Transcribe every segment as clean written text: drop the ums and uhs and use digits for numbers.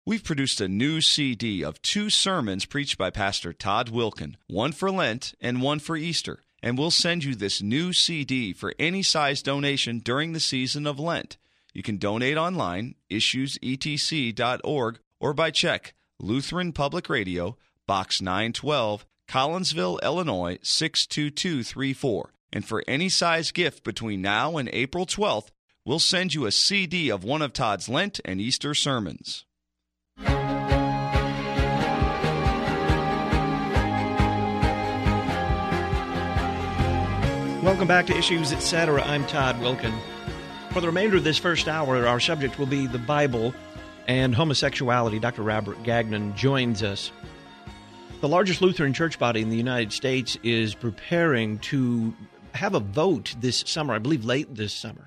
We've produced a new CD of 2 sermons preached by Pastor Todd Wilken, one for Lent and one for Easter. And we'll send you this new CD for any size donation during the season of Lent. You can donate online, issuesetc.org, or by check, Lutheran Public Radio, Box 912, Collinsville, Illinois, 62234. And for any size gift between now and April 12th, we'll send you a CD of one of Todd's Lent and Easter sermons. Welcome back to Issues Etc. I'm Todd Wilken. For the remainder of this first hour, our subject will be the Bible and homosexuality. Dr. Robert Gagnon joins us. The largest Lutheran church body in the United States is preparing to have a vote this summer, I believe late this summer,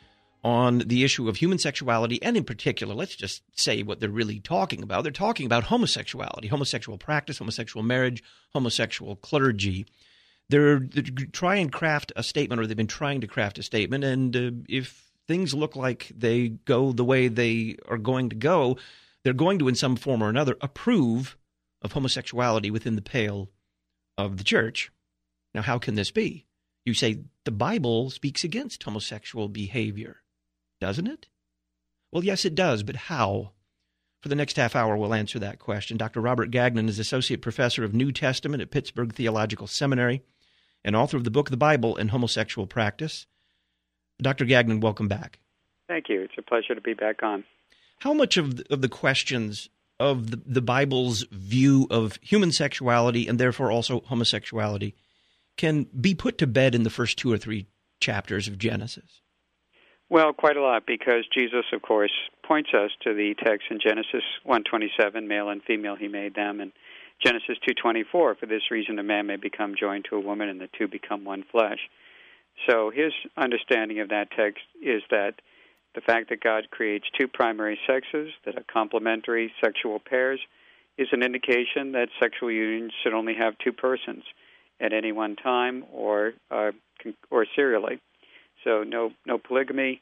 on the issue of human sexuality, and in particular, let's just say what they're really talking about. They're talking about homosexuality, homosexual practice, homosexual marriage, homosexual clergy. They're trying to craft a statement, or they've been trying to craft a statement, and if things look like they go the way they are going to go, they're going to, in some form or another, approve of homosexuality within the pale of the church. Now, how can this be? You say the Bible speaks against homosexual behavior, doesn't it? Well, yes, it does, but how? For the next half hour, we'll answer that question. Dr. Robert Gagnon is Associate Professor of New Testament at Pittsburgh Theological Seminary and author of the book, The Bible and Homosexual Practice. Dr. Gagnon, welcome back. Thank you. It's a pleasure to be back on. How much of the questions of the Bible's view of human sexuality and therefore also homosexuality can be put to bed in the first 2 or 3 chapters of Genesis? Well, quite a lot, because Jesus, of course, points us to the text in Genesis 1:27, male and female he made them, and Genesis 2:24, for this reason a man may become joined to a woman and the two become one flesh. So his understanding of that text is that the fact that God creates 2 primary sexes that are complementary sexual pairs is an indication that sexual unions should only have 2 persons at any one time or serially. So no polygamy,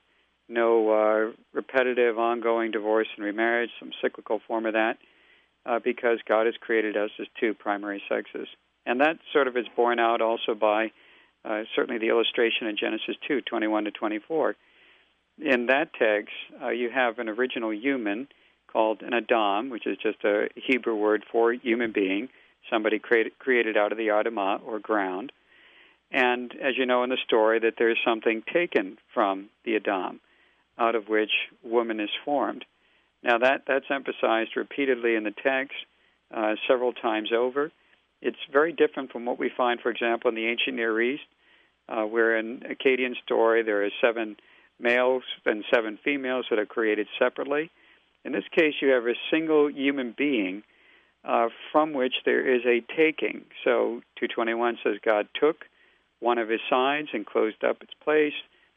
no repetitive, ongoing divorce and remarriage, some cyclical form of that, because God has created us as 2 primary sexes. And that sort of is borne out also by certainly the illustration in Genesis 2:21-24. In that text, you have an original human called an Adam, which is just a Hebrew word for human being, somebody created out of the Adamah, or ground. And as you know in the story, that there is something taken from the Adam, out of which woman is formed. Now that's emphasized repeatedly in the text, several times over. It's very different from what we find, for example, in the ancient Near East, where in Akkadian story there are 7 males and 7 females that are created separately. In this case, you have a single human being from which there is a taking. So 2:21 says God took one of his sides and closed up its place.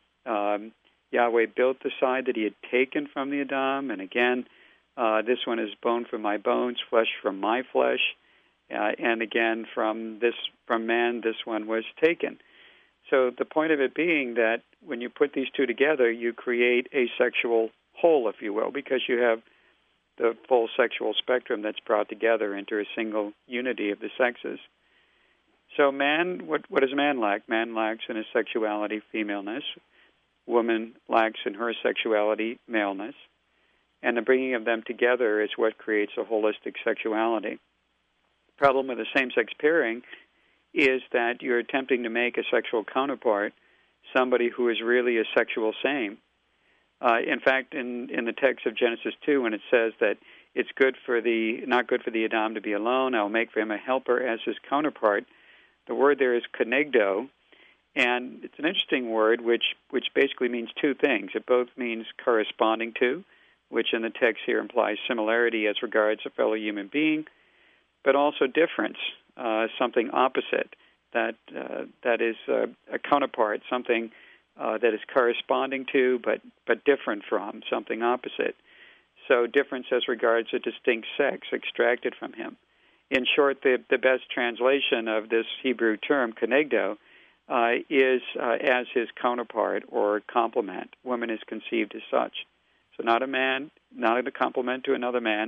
Yahweh built the side that he had taken from the Adam, and again, this one is bone from my bones, flesh from my flesh, and again from man, this one was taken. So the point of it being that when you put these 2 together, you create a sexual whole, if you will, because you have the full sexual spectrum that's brought together into a single unity of the sexes. So man, what does man lack? Man lacks in his sexuality femaleness. Woman lacks in her sexuality maleness. And the bringing of them together is what creates a holistic sexuality. The problem with the same-sex pairing is that you're attempting to make a sexual counterpart somebody who is really a sexual same. In fact, in the text of Genesis 2, when it says that it's not good for the Adam to be alone, I'll make for him a helper as his counterpart, the word there is konegdo, and it's an interesting word which basically means 2 things. It both means corresponding to, which in the text here implies similarity as regards a fellow human being, but also difference, something opposite, that is a counterpart, something that is corresponding to but different from, something opposite. So difference as regards a distinct sex extracted from him. In short, the best translation of this Hebrew term, konegdo, is as his counterpart or complement. Woman is conceived as such. So not a man, not a complement to another man,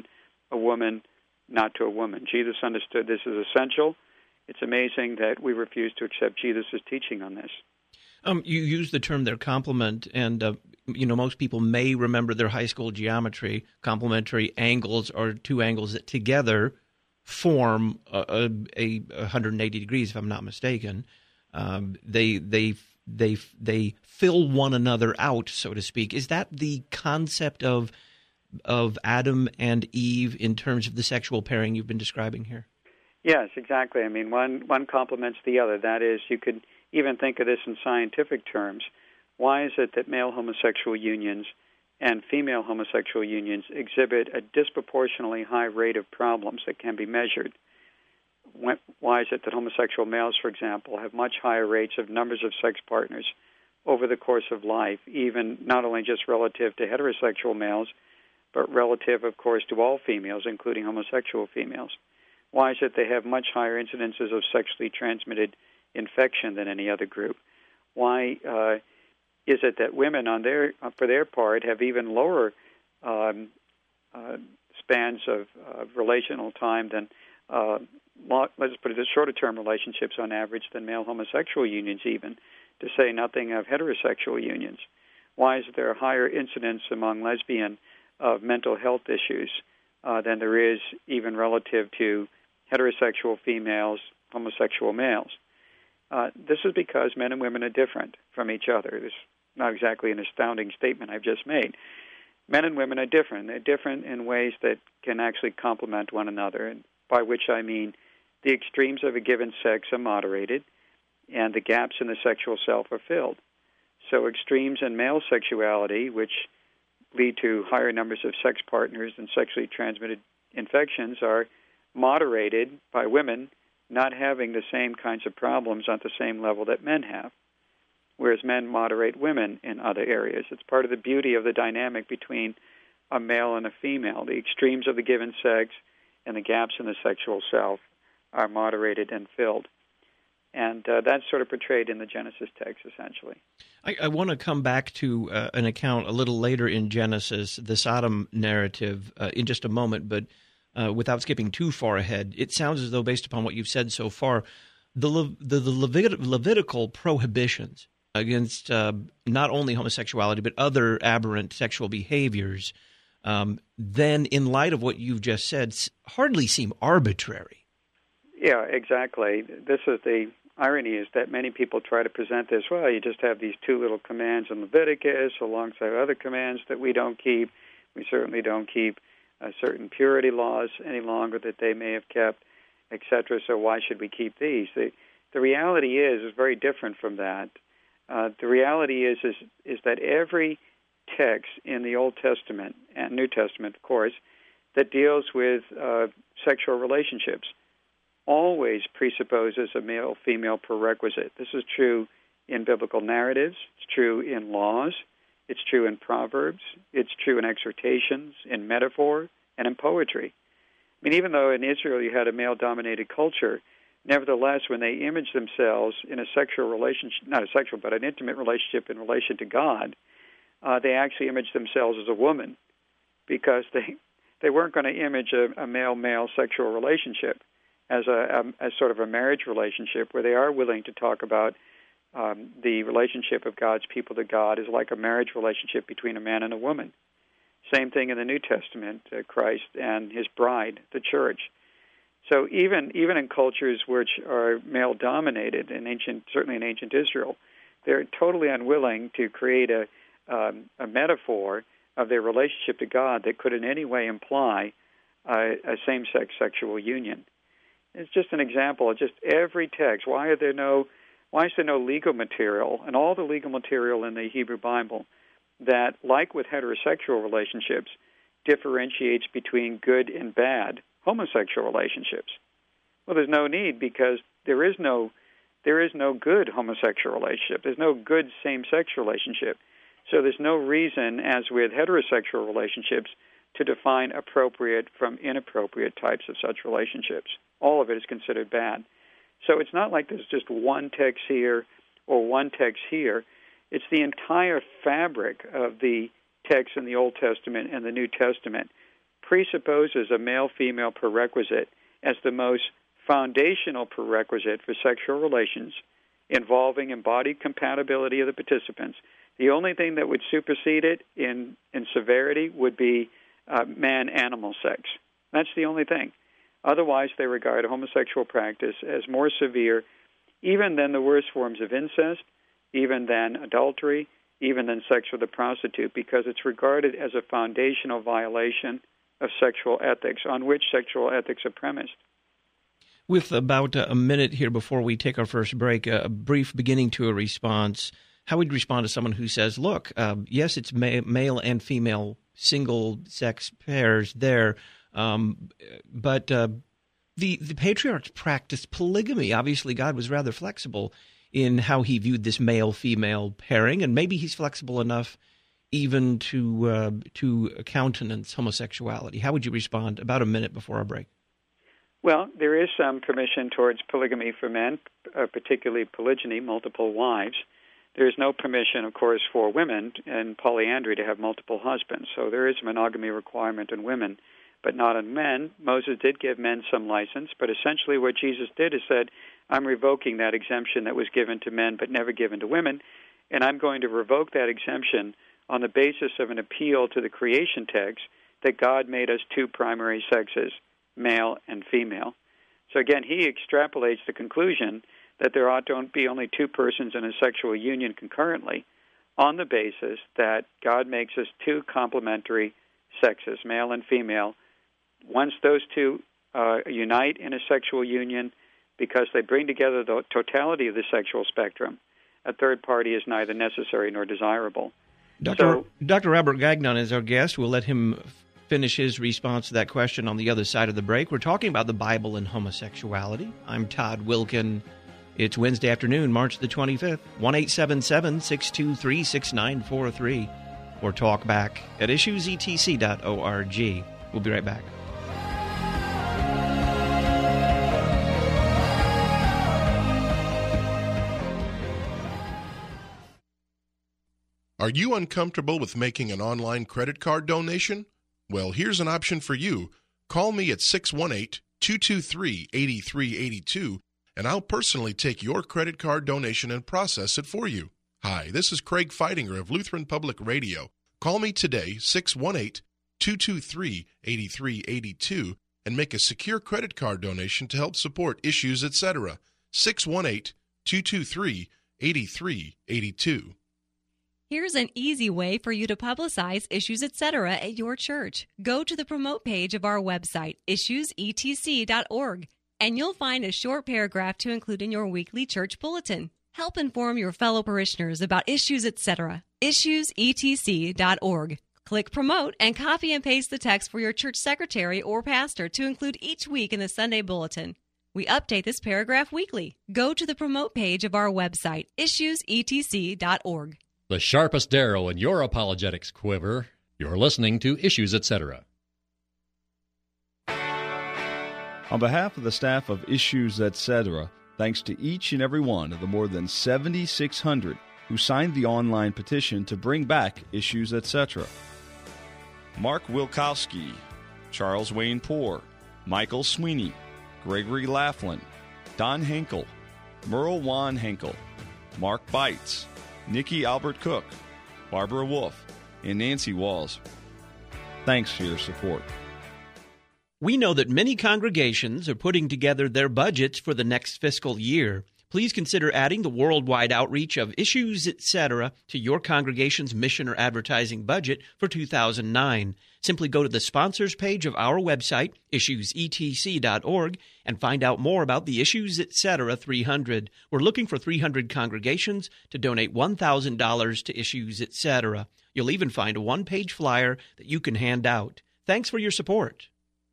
a woman not to a woman. Jesus understood this is essential. It's amazing that we refuse to accept Jesus' teaching on this. You use the term there, complement, and most people may remember their high school geometry. Complementary angles are two angles that together form a 180 degrees, if I'm not mistaken. They fill one another out, so to speak. Is that the concept of Adam and Eve in terms of the sexual pairing you've been describing here? Yes, exactly. I mean, one complements the other. That is, you could even think of this in scientific terms. Why is it that male homosexual unions and female homosexual unions exhibit a disproportionately high rate of problems that can be measured? Why is it that homosexual males, for example, have much higher rates of numbers of sex partners over the course of life, even not only just relative to heterosexual males, but relative, of course, to all females, including homosexual females? Why is it they have much higher incidences of sexually transmitted infection than any other group? Why is it that women, for their part, have even lower spans of relational time than, let's put it, shorter-term relationships on average than male homosexual unions even, to say nothing of heterosexual unions? Why is there a higher incidence among lesbian of mental health issues than there is even relative to heterosexual females, homosexual males? This is because men and women are different from each other. This is not exactly an astounding statement I've just made. Men and women are different. They're different in ways that can actually complement one another, and by which I mean the extremes of a given sex are moderated and the gaps in the sexual self are filled. So extremes in male sexuality, which lead to higher numbers of sex partners and sexually transmitted infections, are moderated by women not having the same kinds of problems at the same level that men have, whereas men moderate women in other areas. It's part of the beauty of the dynamic between a male and a female. The extremes of the given sex and the gaps in the sexual self are moderated and filled. And that's sort of portrayed in the Genesis text, essentially. I want to come back to an account a little later in Genesis, the Sodom narrative, in just a moment, but without skipping too far ahead. It sounds as though, based upon what you've said so far, the Levitical prohibitions against not only homosexuality but other aberrant sexual behaviors, then in light of what you've just said, hardly seem arbitrary. Yeah, exactly. This is the irony, is that many people try to present this, well, you just have these two little commands in Leviticus alongside other commands that we don't keep. We certainly don't keep certain purity laws any longer that they may have kept, etc., so why should we keep these? The reality is very different from that. The reality is that every text in the Old Testament and New Testament, of course, that deals with sexual relationships always presupposes a male-female prerequisite. This is true in biblical narratives. It's true in laws. It's true in proverbs. It's true in exhortations, in metaphor, and in poetry. I mean, even though in Israel you had a male-dominated culture, nevertheless, when they imaged themselves in a sexual relationship, not a sexual, but an intimate relationship in relation to God, they actually imaged themselves as a woman, because they weren't going to image a male-male sexual relationship as sort of a marriage relationship where they are willing to talk about the relationship of God's people to God is like a marriage relationship between a man and a woman. Same thing in the New Testament, Christ and his bride, the church. So even in cultures which are male-dominated, certainly in ancient Israel, they're totally unwilling to create a metaphor of their relationship to God that could in any way imply a same-sex sexual union. It's just an example of just every text. Why is there no legal material, and all the legal material in the Hebrew Bible that, like with heterosexual relationships, differentiates between good and bad homosexual relationships? Well, there's no need, because there is no good homosexual relationship. There's no good same-sex relationship. So there's no reason, as with heterosexual relationships, to define appropriate from inappropriate types of such relationships. All of it is considered bad. So it's not like there's just one text here or one text here. It's the entire fabric of the text in the Old Testament and the New Testament presupposes a male-female prerequisite as the most foundational prerequisite for sexual relations involving embodied compatibility of the participants. The only thing that would supersede it in severity would be man-animal sex. That's the only thing. Otherwise, they regard homosexual practice as more severe even than the worst forms of incest, even than adultery, even than sex with a prostitute, because it's regarded as a foundational violation of sexual ethics on which sexual ethics are premised. With about a minute here before we take our first break, a brief beginning to a response, how would you respond to someone who says, look, yes, it's male and female single-sex pairs there, but the patriarchs practiced polygamy. Obviously, God was rather flexible in how he viewed this male-female pairing, and maybe he's flexible enough even to countenance homosexuality. How would you respond about a minute before our break? Well, there is some permission towards polygamy for men, particularly polygyny, multiple wives. There is no permission, of course, for women in polyandry to have multiple husbands. So there is a monogamy requirement in women, but not in men. Moses did give men some license, but essentially what Jesus did is said, I'm revoking that exemption that was given to men but never given to women, and I'm going to revoke that exemption on the basis of an appeal to the creation text that God made us two primary sexes, male and female. So again, he extrapolates the conclusion that there ought to be only two persons in a sexual union concurrently on the basis that God makes us two complementary sexes, male and female. Once those two unite in a sexual union because they bring together the totality of the sexual spectrum, a third party is neither necessary nor desirable. Dr. Robert Gagnon is our guest. We'll let him finish his response to that question on the other side of the break. We're talking about the Bible and homosexuality. I'm Todd Wilken. It's Wednesday afternoon, March the 25th, 1-877-623-6943, or talk back at issuesetc.org. We'll be right back. Are you uncomfortable with making an online credit card donation? Well, here's an option for you. Call me at 618-223-8382, and I'll personally take your credit card donation and process it for you. Hi, this is Craig Feidinger of Lutheran Public Radio. Call me today, 618-223-8382, and make a secure credit card donation to help support Issues, etc. 618-223-8382. Here's an easy way for you to publicize Issues, etc. at your church. Go to the promote page of our website, issuesetc.org, and you'll find a short paragraph to include in your weekly church bulletin. Help inform your fellow parishioners about Issues, etc. issuesetc.org. Click promote and copy and paste the text for your church secretary or pastor to include each week in the Sunday bulletin. We update this paragraph weekly. Go to the promote page of our website, issuesetc.org. The sharpest arrow in your apologetics quiver. You're listening to Issues, etc. On behalf of the staff of Issues, etc., thanks to each and every one of the more than 7,600 who signed the online petition to bring back Issues, etc. Mark Wilkowski, Charles Wayne Poore, Michael Sweeney, Gregory Laughlin, Don Henkel, Merle Juan Henkel, Mark Bites, Nikki Albert Cook, Barbara Wolf, and Nancy Walls. Thanks for your support. We know that many congregations are putting together their budgets for the next fiscal year. Please consider adding the worldwide outreach of Issues, etc. to your congregation's mission or advertising budget for 2009. Simply go to the sponsors page of our website, issuesetc.org, and find out more about the Issues, etc. 300. We're looking for 300 congregations to donate $1,000 to Issues, etc. You'll even find a one-page flyer that you can hand out. Thanks for your support.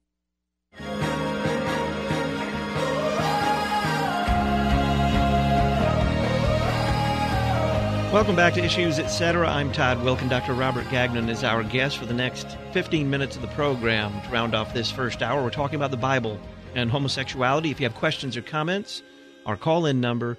Welcome back to Issues, etc. I'm Todd Wilken. Dr. Robert Gagnon is our guest for the next 15 minutes of the program. To round off this first hour, we're talking about the Bible and homosexuality. If you have questions or comments, our call-in number,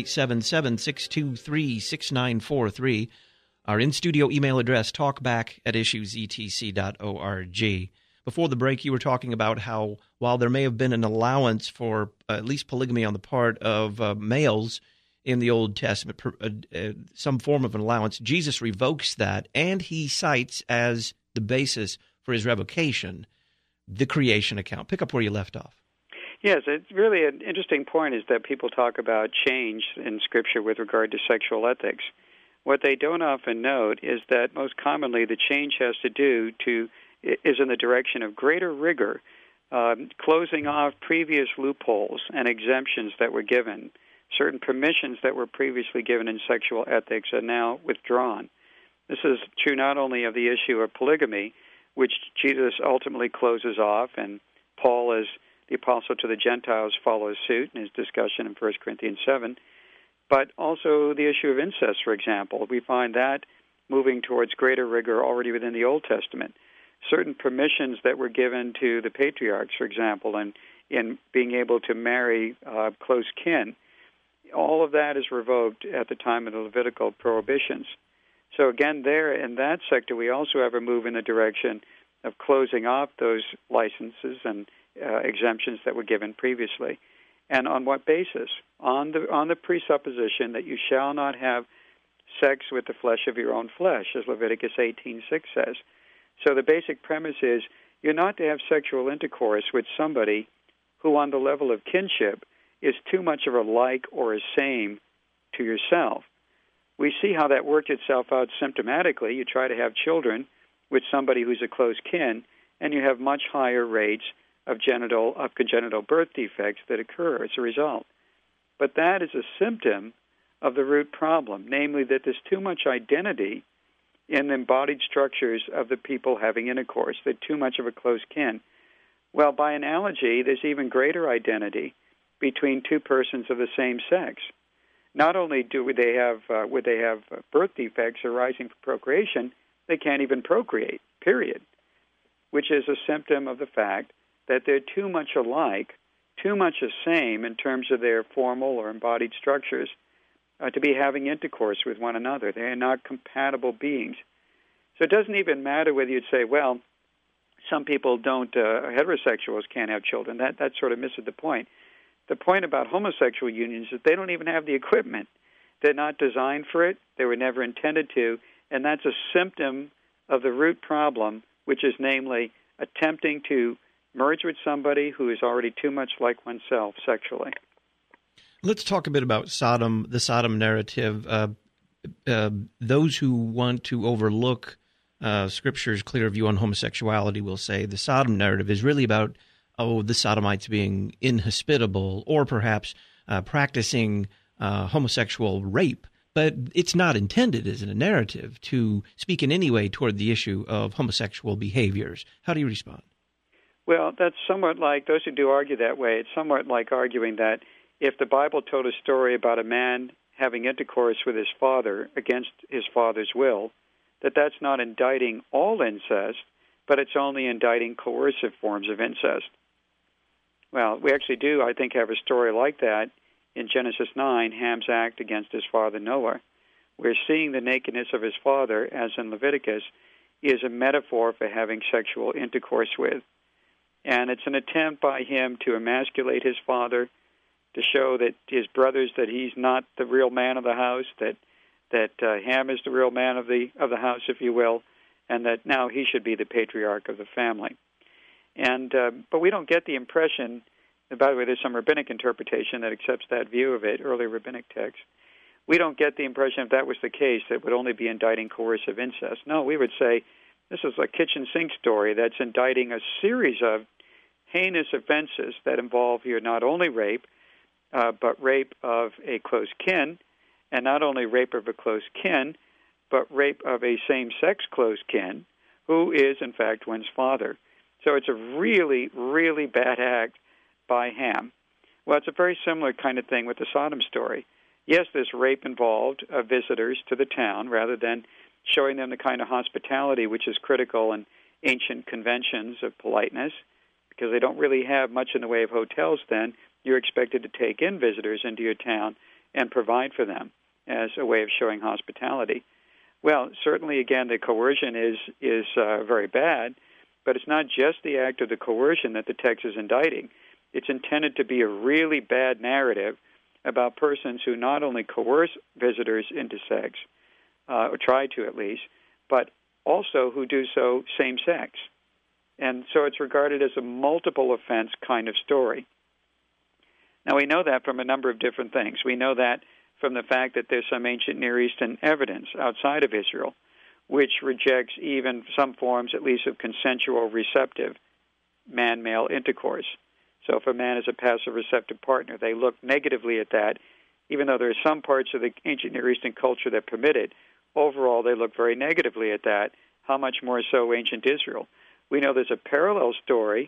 1-877-623-6943. Our in-studio email address, talkback@issuesetc.org. Before the break, you were talking about how while there may have been an allowance for at least polygamy on the part of males in the Old Testament, some form of an allowance, Jesus revokes that, and he cites as the basis for his revocation the creation account. Pick up where you left off. Yes, it's really an interesting point is that people talk about change in Scripture with regard to sexual ethics. What they don't often note is that most commonly the change is in the direction of greater rigor, closing off previous loopholes and exemptions that were given. Certain permissions that were previously given in sexual ethics are now withdrawn. This is true not only of the issue of polygamy, which Jesus ultimately closes off, and Paul, as the apostle to the Gentiles, follows suit in his discussion in 1 Corinthians 7, but also the issue of incest, for example. We find that moving towards greater rigor already within the Old Testament. Certain permissions that were given to the patriarchs, for example, and in being able to marry close kin, all of that is revoked at the time of the Levitical prohibitions. So again, there in that sector, we also have a move in the direction of closing off those licenses and exemptions that were given previously. And on what basis? On the presupposition that you shall not have sex with the flesh of your own flesh, as Leviticus 18:6 says. So the basic premise is you're not to have sexual intercourse with somebody who on the level of kinship is too much of a like or a same to yourself. We see how that worked itself out symptomatically. You try to have children with somebody who's a close kin, and you have much higher rates of congenital birth defects that occur as a result. But that is a symptom of the root problem, namely that there's too much identity in the embodied structures of the people having intercourse. They're too much of a close kin. Well, by analogy, there's even greater identity between two persons of the same sex. Not only would they have birth defects arising from procreation, they can't even procreate, period, which is a symptom of the fact that they're too much alike, too much the same in terms of their formal or embodied structures to be having intercourse with one another. They are not compatible beings. So it doesn't even matter whether you'd say, well, some people heterosexuals can't have children. That sort of misses the point. The point about homosexual unions is they don't even have the equipment. They're not designed for it. They were never intended to. And that's a symptom of the root problem, which is namely attempting to merge with somebody who is already too much like oneself sexually. Let's talk a bit about Sodom, the Sodom narrative. Those who want to overlook Scripture's clear view on homosexuality will say the Sodom narrative is really about the Sodomites being inhospitable or perhaps practicing homosexual rape. But it's not intended as a narrative to speak in any way toward the issue of homosexual behaviors. How do you respond? Well, that's somewhat like, those who do argue that way, it's somewhat like arguing that if the Bible told a story about a man having intercourse with his father against his father's will, that's not indicting all incest, but it's only indicting coercive forms of incest. Well, we actually do, I think, have a story like that in Genesis 9, Ham's act against his father Noah. We're seeing the nakedness of his father, as in Leviticus, is a metaphor for having sexual intercourse with. And it's an attempt by him to emasculate his father, to show that his brothers that he's not the real man of the house, that Ham is the real man of the house, if you will, and that now he should be the patriarch of the family. And but we don't get the impression. And by the way, there's some rabbinic interpretation that accepts that view of it, early rabbinic texts. We don't get the impression if that was the case that it would only be indicting coercive incest. No, we would say this is a kitchen sink story that's indicting a series of heinous offenses that involve here not only rape, but rape of a close kin, and not only rape of a close kin, but rape of a same-sex close kin, who is, in fact, one's father. So it's a really, really bad act by Ham. Well, it's a very similar kind of thing with the Sodom story. Yes, there's rape involved of visitors to the town, rather than showing them the kind of hospitality which is critical in ancient conventions of politeness, because they don't really have much in the way of hotels then. You're expected to take in visitors into your town and provide for them as a way of showing hospitality. Well, certainly, again, the coercion is very bad, But it's not just the act of the coercion that the text is indicting. It's intended to be a really bad narrative about persons who not only coerce visitors into sex, or try to at least, but also who do so same-sex. And so it's regarded as a multiple offense kind of story. Now, we know that from a number of different things. We know that from the fact that there's some ancient Near Eastern evidence outside of Israel which rejects even some forms, at least, of consensual receptive man-male intercourse. So if a man is a passive receptive partner, they look negatively at that, even though there are some parts of the ancient Near Eastern culture that permit it. Overall, they look very negatively at that. How much more so ancient Israel? We know there's a parallel story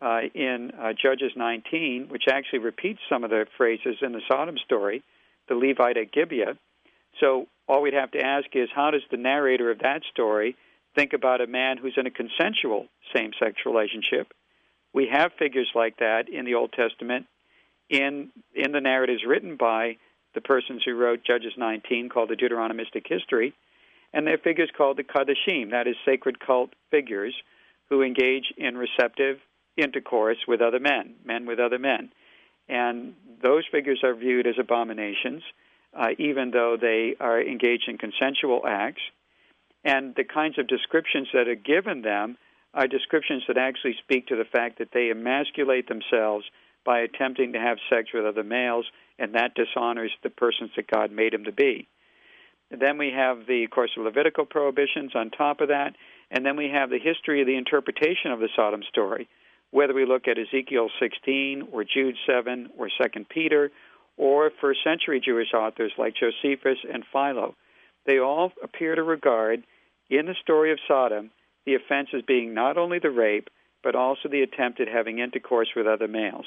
in Judges 19, which actually repeats some of the phrases in the Sodom story, the Levite at Gibeah. So all we'd have to ask is, how does the narrator of that story think about a man who's in a consensual same-sex relationship? We have figures like that in the Old Testament in the narratives written by the persons who wrote Judges 19, called the Deuteronomistic history, and they're figures called the Kadashim, that is, sacred cult figures who engage in receptive intercourse with other men with other men. And those figures are viewed as abominations, even though they are engaged in consensual acts. And the kinds of descriptions that are given them are descriptions that actually speak to the fact that they emasculate themselves by attempting to have sex with other males, and that dishonors the persons that God made them to be. And then we have of course, the Levitical prohibitions on top of that, and then we have the history of the interpretation of the Sodom story, whether we look at Ezekiel 16 or Jude 7 or 2 Peter or first-century Jewish authors like Josephus and Philo. They all appear to regard, in the story of Sodom, the offense as being not only the rape, but also the attempt at having intercourse with other males.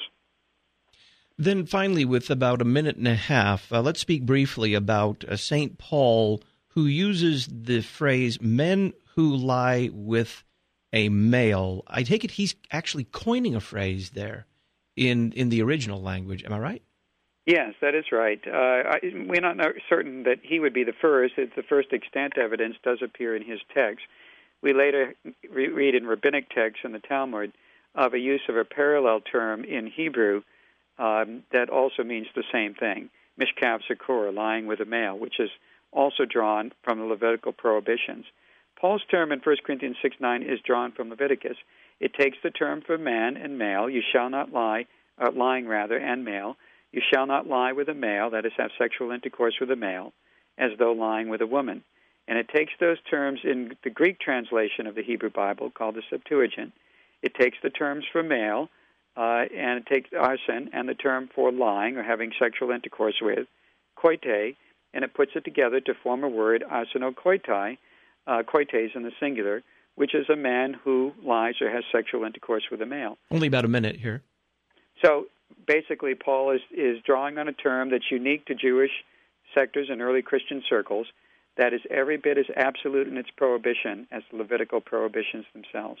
Then finally, with about a minute and a half, let's speak briefly about St. Paul, who uses the phrase, men who lie with a male. I take it he's actually coining a phrase there in the original language. Am I right? Yes, that is right. We're not certain that he would be the first. The first extant evidence does appear in his text. We later read in rabbinic texts in the Talmud of a use of a parallel term in Hebrew that also means the same thing, mishkav zakor, lying with a male, which is also drawn from the Levitical prohibitions. Paul's term in 1 Corinthians 6:9 is drawn from Leviticus. It takes the term for man and male, you shall not lie, lying rather, and male. You shall not lie with a male, that is, have sexual intercourse with a male, as though lying with a woman. And it takes those terms in the Greek translation of the Hebrew Bible, called the Septuagint. It takes the terms for male, and it takes arson, and the term for lying or having sexual intercourse with, koite, and it puts it together to form a word, arsenokoitai, koites in the singular, which is a man who lies or has sexual intercourse with a male. Only about a minute here. So basically, Paul is drawing on a term that's unique to Jewish sectors and early Christian circles that is every bit as absolute in its prohibition as the Levitical prohibitions themselves.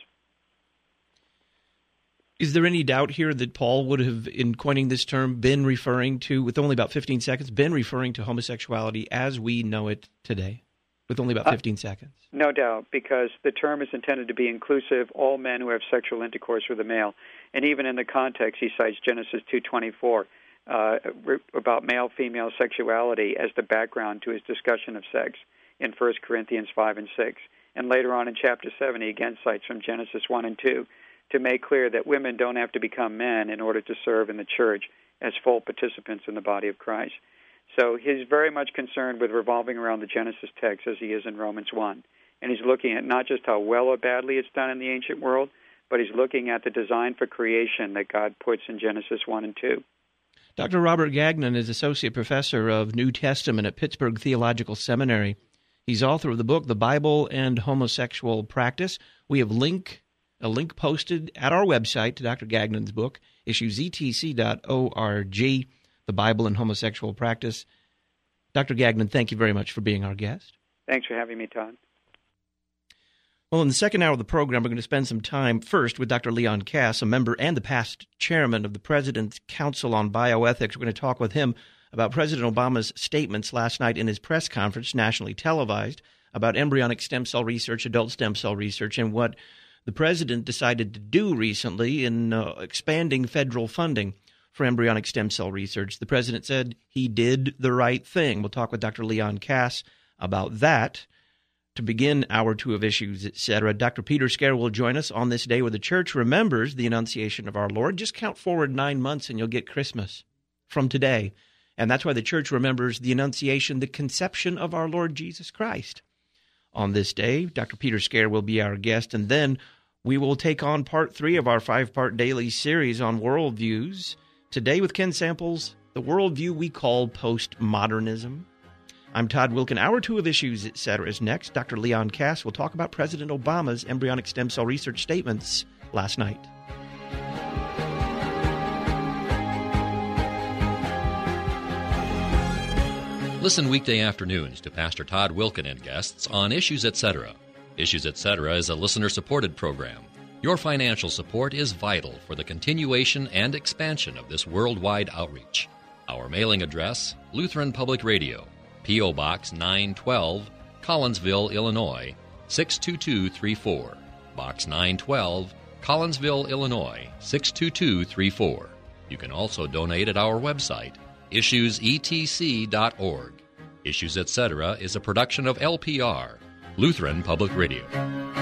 Is there any doubt here that Paul would have, in coining this term, been referring to, with only about 15 seconds, been referring to homosexuality as we know it today, with only about 15 seconds? No doubt, because the term is intended to be inclusive, all men who have sexual intercourse with a male. And even in the context, he cites Genesis 2:24 about male-female sexuality as the background to his discussion of sex in 1 Corinthians 5 and 6. And later on in chapter 7, he again cites from Genesis 1 and 2 to make clear that women don't have to become men in order to serve in the church as full participants in the body of Christ. So he's very much concerned with revolving around the Genesis text as he is in Romans 1. And he's looking at not just how well or badly it's done in the ancient world, but he's looking at the design for creation that God puts in Genesis 1 and 2. Dr. Robert Gagnon is Associate Professor of New Testament at Pittsburgh Theological Seminary. He's author of the book, The Bible and Homosexual Practice. We have a link posted at our website to Dr. Gagnon's book, issuesetc.org, The Bible and Homosexual Practice. Dr. Gagnon, thank you very much for being our guest. Thanks for having me, Todd. Well, in the second hour of the program, we're going to spend some time first with Dr. Leon Kass, a member and the past chairman of the President's Council on Bioethics. We're going to talk with him about President Obama's statements last night in his press conference, nationally televised, about embryonic stem cell research, adult stem cell research, and what the president decided to do recently in expanding federal funding for embryonic stem cell research. The president said he did the right thing. We'll talk with Dr. Leon Kass about that. To begin Hour 2 of Issues, etc., Dr. Peter Scair will join us on this day where the church remembers the Annunciation of our Lord. Just count forward 9 months and you'll get Christmas from today. And that's why the church remembers the Annunciation, the conception of our Lord Jesus Christ. On this day, Dr. Peter Scair will be our guest, and then we will take on Part 3 of our 5-part daily series on worldviews. Today with Ken Samples, the worldview we call postmodernism. I'm Todd Wilken. Hour 2 of Issues, etc. is next. Dr. Leon Kass will talk about President Obama's embryonic stem cell research statements last night. Listen weekday afternoons to Pastor Todd Wilken and guests on Issues, etc. Issues, etc. is a listener-supported program. Your financial support is vital for the continuation and expansion of this worldwide outreach. Our mailing address, Lutheran Public Radio, P.O. Box 912, Collinsville, Illinois, 62234. Box 912, Collinsville, Illinois, 62234. You can also donate at our website, issuesetc.org. Issues, etc. is a production of LPR, Lutheran Public Radio.